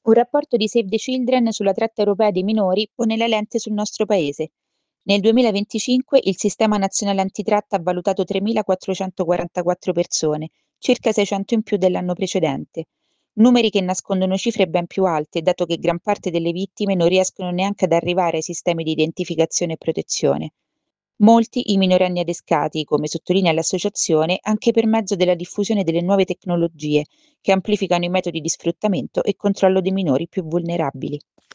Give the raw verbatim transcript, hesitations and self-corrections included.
Un rapporto di Save the Children sulla tratta europea dei minori pone la lente sul nostro paese. Nel duemilaventicinque il Sistema Nazionale Antitratta ha valutato tremilaquattrocentoquarantaquattro persone, circa seicento in più dell'anno precedente. Numeri che nascondono cifre ben più alte, dato che gran parte delle vittime non riescono neanche ad arrivare ai sistemi di identificazione e protezione. Molti i minorenni adescati, come sottolinea l'associazione, anche per mezzo della diffusione delle nuove tecnologie, che amplificano i metodi di sfruttamento e controllo dei minori più vulnerabili.